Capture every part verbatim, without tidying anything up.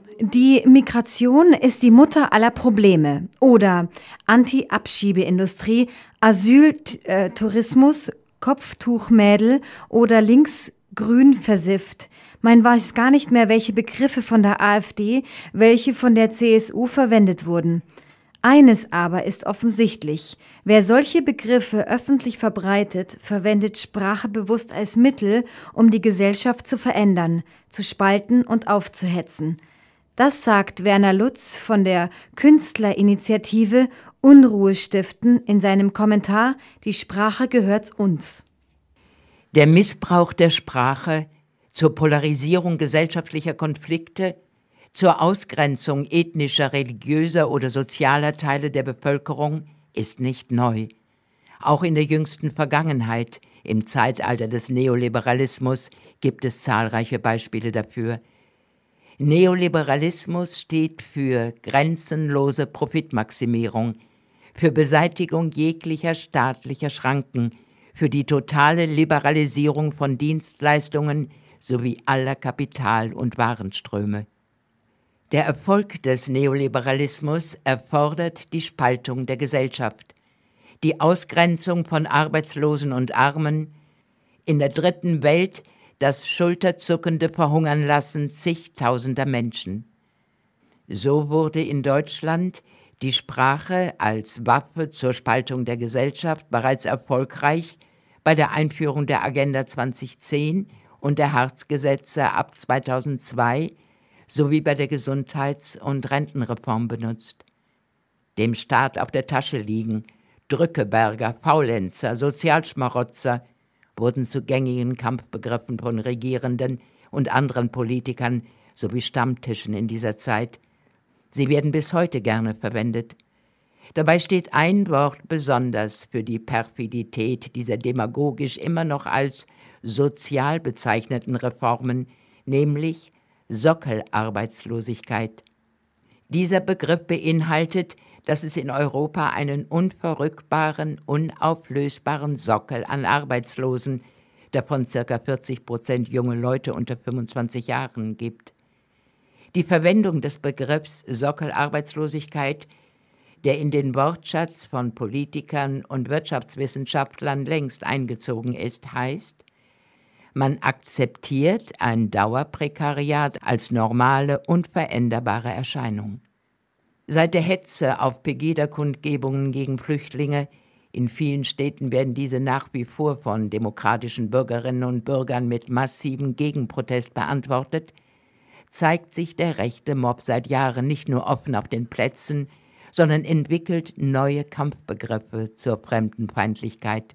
Die Migration ist die Mutter aller Probleme oder Anti-Abschiebeindustrie, Asyltourismus, Kopftuchmädel oder linksgrün versifft. Man weiß gar nicht mehr, welche Begriffe von der AfD, welche von der C S U verwendet wurden. Eines aber ist offensichtlich: Wer solche Begriffe öffentlich verbreitet, verwendet Sprache bewusst als Mittel, um die Gesellschaft zu verändern, zu spalten und aufzuhetzen. Das sagt Werner Lutz von der Künstlerinitiative Unruhe stiften in seinem Kommentar »Die Sprache gehört uns«. Der Missbrauch der Sprache zur Polarisierung gesellschaftlicher Konflikte, zur Ausgrenzung ethnischer, religiöser oder sozialer Teile der Bevölkerung ist nicht neu. Auch in der jüngsten Vergangenheit, im Zeitalter des Neoliberalismus, gibt es zahlreiche Beispiele dafür. Neoliberalismus steht für grenzenlose Profitmaximierung, für Beseitigung jeglicher staatlicher Schranken, für die totale Liberalisierung von Dienstleistungen sowie aller Kapital- und Warenströme. Der Erfolg des Neoliberalismus erfordert die Spaltung der Gesellschaft, die Ausgrenzung von Arbeitslosen und Armen, in der dritten Welt das schulterzuckende Verhungernlassen zigtausender Menschen. So wurde in Deutschland die Sprache als Waffe zur Spaltung der Gesellschaft bereits erfolgreich bei der Einführung der Agenda zweitausendzehn und der Hartz-Gesetze ab zweitausendzwei sowie bei der Gesundheits- und Rentenreform benutzt. Dem Staat auf der Tasche liegen, Drückeberger, Faulenzer, Sozialschmarotzer wurden zu gängigen Kampfbegriffen von Regierenden und anderen Politikern sowie Stammtischen in dieser Zeit. Sie werden bis heute gerne verwendet. Dabei steht ein Wort besonders für die Perfidität dieser demagogisch immer noch als sozial bezeichneten Reformen, nämlich Sockelarbeitslosigkeit. Dieser Begriff beinhaltet, dass es in Europa einen unverrückbaren, unauflösbaren Sockel an Arbeitslosen, davon ca. vierzig Prozent junge Leute unter fünfundzwanzig Jahren, gibt. Die Verwendung des Begriffs Sockelarbeitslosigkeit, der in den Wortschatz von Politikern und Wirtschaftswissenschaftlern längst eingezogen ist, heißt, man akzeptiert ein Dauerprekariat als normale, unveränderbare Erscheinung. Seit der Hetze auf Pegida-Kundgebungen gegen Flüchtlinge, in vielen Städten werden diese nach wie vor von demokratischen Bürgerinnen und Bürgern mit massivem Gegenprotest beantwortet, zeigt sich der rechte Mob seit Jahren nicht nur offen auf den Plätzen, sondern entwickelt neue Kampfbegriffe zur Fremdenfeindlichkeit.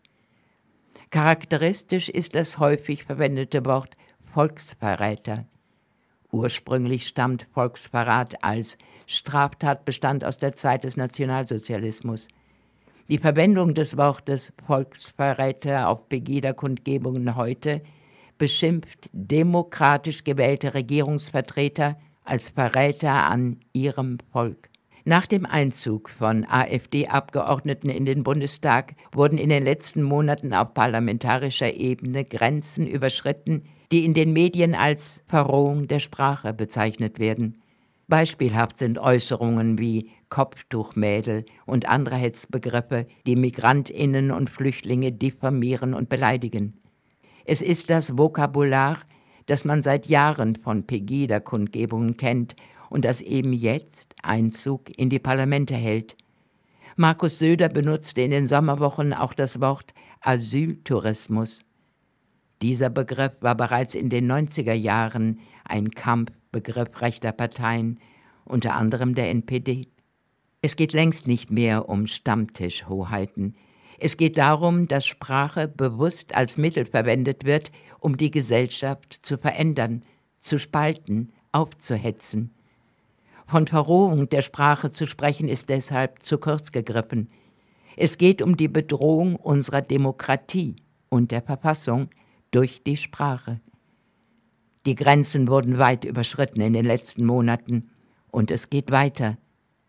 Charakteristisch ist das häufig verwendete Wort Volksverräter. Ursprünglich stammt Volksverrat als Straftatbestand aus der Zeit des Nationalsozialismus. Die Verwendung des Wortes Volksverräter auf Pegida-Kundgebungen heute beschimpft demokratisch gewählte Regierungsvertreter als Verräter an ihrem Volk. Nach dem Einzug von AfD-Abgeordneten in den Bundestag wurden in den letzten Monaten auf parlamentarischer Ebene Grenzen überschritten, die in den Medien als Verrohung der Sprache bezeichnet werden. Beispielhaft sind Äußerungen wie Kopftuchmädel und andere Hetzbegriffe, die MigrantInnen und Flüchtlinge diffamieren und beleidigen. Es ist das Vokabular, das man seit Jahren von Pegida-Kundgebungen kennt und das eben jetzt Einzug in die Parlamente hält. Markus Söder benutzte in den Sommerwochen auch das Wort Asyltourismus. Dieser Begriff war bereits in den neunziger Jahren ein Kampfbegriff rechter Parteien, unter anderem der N P D. Es geht längst nicht mehr um Stammtischhoheiten. Es geht darum, dass Sprache bewusst als Mittel verwendet wird, um die Gesellschaft zu verändern, zu spalten, aufzuhetzen. Von Verrohung der Sprache zu sprechen, ist deshalb zu kurz gegriffen. Es geht um die Bedrohung unserer Demokratie und der Verfassung durch die Sprache. Die Grenzen wurden weit überschritten in den letzten Monaten und es geht weiter.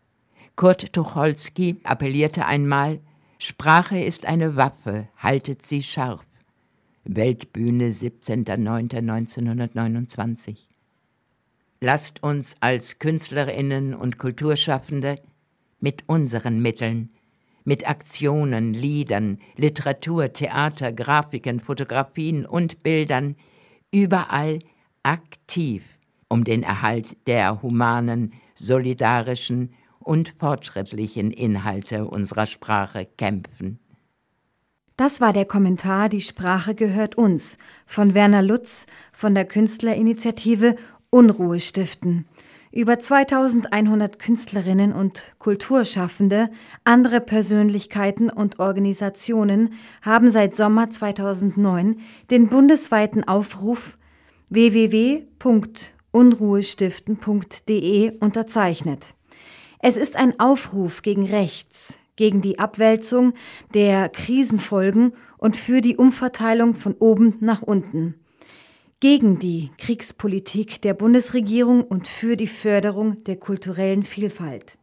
Kurt Tucholsky appellierte einmal: Sprache ist eine Waffe, haltet sie scharf. Weltbühne, siebzehnter neunter neunzehnhundertneunundzwanzig. Lasst uns als Künstlerinnen und Kulturschaffende mit unseren Mitteln, mit Aktionen, Liedern, Literatur, Theater, Grafiken, Fotografien und Bildern überall aktiv um den Erhalt der humanen, solidarischen und fortschrittlichen Inhalte unserer Sprache kämpfen. Das war der Kommentar Die Sprache gehört uns von Werner Lutz von der Künstlerinitiative Unruhe stiften. Über zweitausendeinhundert Künstlerinnen und Kulturschaffende, andere Persönlichkeiten und Organisationen haben seit Sommer zweitausendneun den bundesweiten Aufruf w w w punkt unruhestiften punkt d e unterzeichnet. Es ist ein Aufruf gegen rechts, gegen die Abwälzung der Krisenfolgen und für die Umverteilung von oben nach unten, gegen die Kriegspolitik der Bundesregierung und für die Förderung der kulturellen Vielfalt.